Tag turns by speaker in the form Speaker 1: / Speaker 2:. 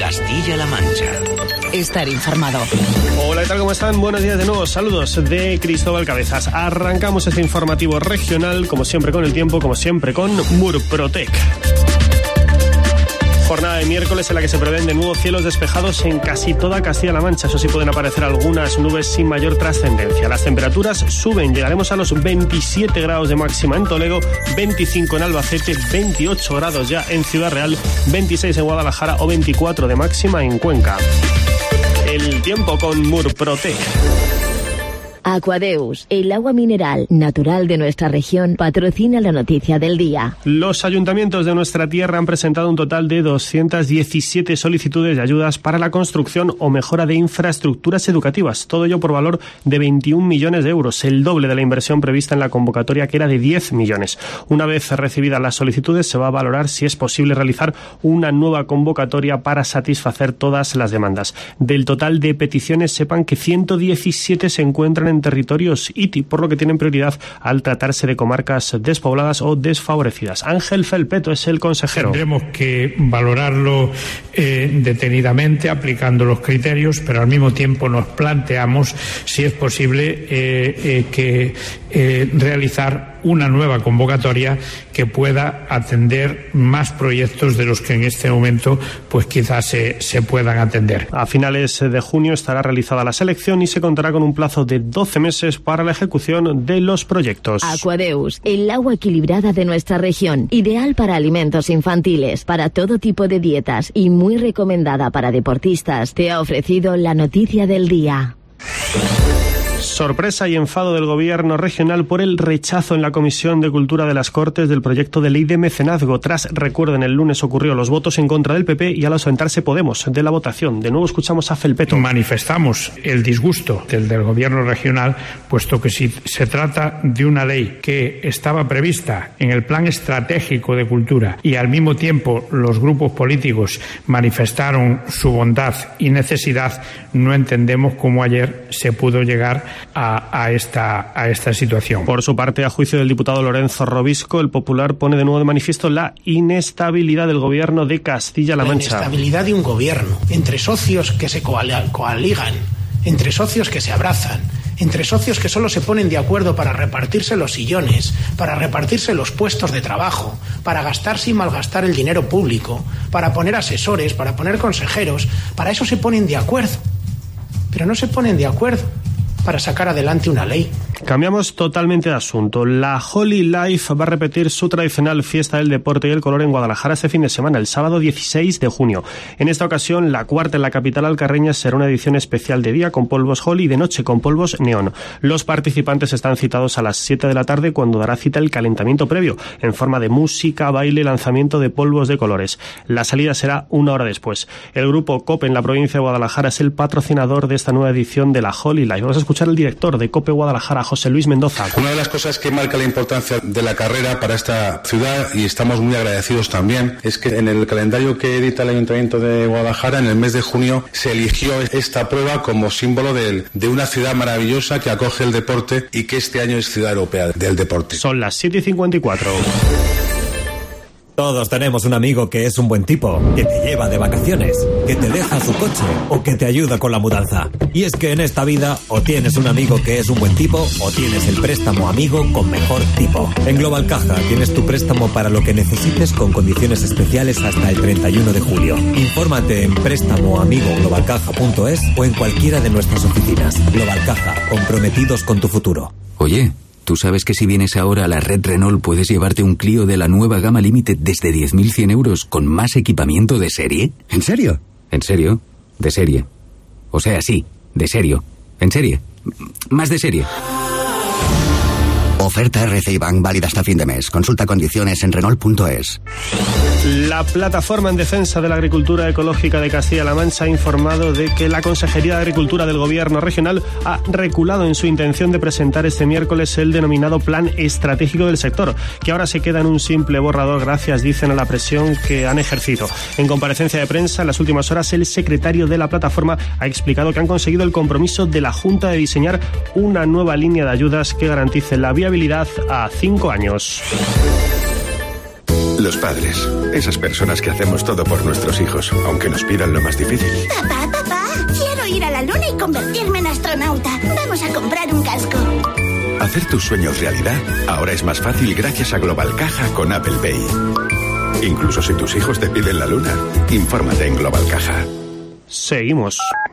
Speaker 1: Castilla-La Mancha.
Speaker 2: Estar informado.
Speaker 3: Hola, ¿qué tal? ¿Cómo están? Buenos días de nuevo. Saludos de Cristóbal Cabezas. Arrancamos este informativo regional, como siempre con el tiempo, como siempre con Murprotec. Jornada de miércoles en la que se prevén de nuevo cielos despejados en casi toda Castilla-La Mancha. Eso sí, pueden aparecer algunas nubes sin mayor trascendencia. Las temperaturas suben, llegaremos a los 27 grados de máxima en Toledo, 25 en Albacete, 28 grados ya en Ciudad Real, 26 en Guadalajara o 24 de máxima en Cuenca. El tiempo con Murprotec.
Speaker 4: Aquadeus, el agua mineral natural de nuestra región, patrocina la noticia del día.
Speaker 3: Los ayuntamientos de nuestra tierra han presentado un total de 217 solicitudes de ayudas para la construcción o mejora de infraestructuras educativas. Todo ello por valor de 21 millones de euros, el doble de la inversión prevista en la convocatoria, que era de 10 millones. Una vez recibidas las solicitudes, se va a valorar si es posible realizar una nueva convocatoria para satisfacer todas las demandas. Del total de peticiones, sepan que 117 se encuentran en territorios ITI, por lo que tienen prioridad al tratarse de comarcas despobladas o desfavorecidas. Ángel Felpeto es el consejero.
Speaker 5: Tendremos que valorarlo detenidamente, aplicando los criterios, pero al mismo tiempo nos planteamos si es posible realizar una nueva convocatoria que pueda atender más proyectos de los que en este momento pues quizás se puedan atender.
Speaker 3: A finales de junio estará realizada la selección y se contará con un plazo de 12 meses para la ejecución de los proyectos.
Speaker 4: Aquadeus, el agua equilibrada de nuestra región, ideal para alimentos infantiles, para todo tipo de dietas y muy recomendada para deportistas, te ha ofrecido la noticia del día.
Speaker 3: Sorpresa y enfado del gobierno regional por el rechazo en la Comisión de Cultura de las Cortes del proyecto de ley de mecenazgo. Recuerden, el lunes ocurrió los votos en contra del PP y al ausentarse Podemos de la votación. De nuevo escuchamos a Felpeto.
Speaker 5: Manifestamos el disgusto del gobierno regional, puesto que si se trata de una ley que estaba prevista en el Plan Estratégico de Cultura y al mismo tiempo los grupos políticos manifestaron su bondad y necesidad, no entendemos cómo ayer se pudo llegar a esta situación.
Speaker 3: Por su parte, a juicio del diputado Lorenzo Robisco, el Popular pone de nuevo de manifiesto la inestabilidad del gobierno de Castilla-La Mancha.
Speaker 6: La inestabilidad de un gobierno, entre socios que se coaligan, entre socios que se abrazan, entre socios que solo se ponen de acuerdo para repartirse los sillones, para repartirse los puestos de trabajo, para gastar sin malgastar el dinero público, para poner asesores, para poner consejeros. Para eso se ponen de acuerdo, pero no se ponen de acuerdo para sacar adelante una ley.
Speaker 3: Cambiamos totalmente de asunto. La Holy Life va a repetir su tradicional fiesta del deporte y el color en Guadalajara este fin de semana, el sábado 16 de junio. En esta ocasión, la cuarta en la capital alcarreña será una edición especial de día con polvos Holy y de noche con polvos neón. Los participantes están citados a las 7 de la tarde, cuando dará cita el calentamiento previo, en forma de música, baile y lanzamiento de polvos de colores. La salida será una hora después. El grupo COPE en la provincia de Guadalajara es el patrocinador de esta nueva edición de la Holy Life. Vamos a escuchar al director de COPE Guadalajara, José Luis Mendoza.
Speaker 7: Una de las cosas que marca la importancia de la carrera para esta ciudad, y estamos muy agradecidos también, es que en el calendario que edita el Ayuntamiento de Guadalajara, en el mes de junio, se eligió esta prueba como símbolo de una ciudad maravillosa que acoge el deporte y que este año es Ciudad Europea del Deporte.
Speaker 3: Son las 7:54.
Speaker 8: Todos tenemos un amigo que es un buen tipo, que te lleva de vacaciones, que te deja su coche o que te ayuda con la mudanza. Y es que en esta vida o tienes un amigo que es un buen tipo o tienes el préstamo amigo con mejor tipo. En Global Caja tienes tu préstamo para lo que necesites con condiciones especiales hasta el 31 de julio. Infórmate en préstamoamigoglobalcaja.es o en cualquiera de nuestras oficinas. Global Caja, comprometidos con tu futuro.
Speaker 9: Oye, ¿tú sabes que si vienes ahora a la red Renault puedes llevarte un Clio de la nueva gama Limited desde 10.100 euros con más equipamiento de serie?
Speaker 10: ¿En serio?
Speaker 9: ¿En serio? De serie. O sea, sí, de serio. ¿En serie? Más de serie.
Speaker 10: Oferta RCI Bank válida hasta fin de mes. Consulta condiciones en Renault.es.
Speaker 3: La Plataforma en Defensa de la Agricultura Ecológica de Castilla-La Mancha ha informado de que la Consejería de Agricultura del Gobierno regional ha reculado en su intención de presentar este miércoles el denominado Plan Estratégico del Sector, que ahora se queda en un simple borrador gracias, dicen, a la presión que han ejercido. En comparecencia de prensa, en las últimas horas, el secretario de la plataforma ha explicado que han conseguido el compromiso de la Junta de diseñar una nueva línea de ayudas que garantice la viabilidad a 5 años.
Speaker 1: Los padres, esas personas que hacemos todo por nuestros hijos, aunque nos pidan lo más difícil.
Speaker 11: Papá, quiero ir a la luna y convertirme en astronauta. Vamos a comprar un casco.
Speaker 1: Hacer tus sueños realidad ahora es más fácil gracias a Global Caja con Apple Pay. Incluso si tus hijos te piden la luna, infórmate en Global Caja.
Speaker 3: Seguimos.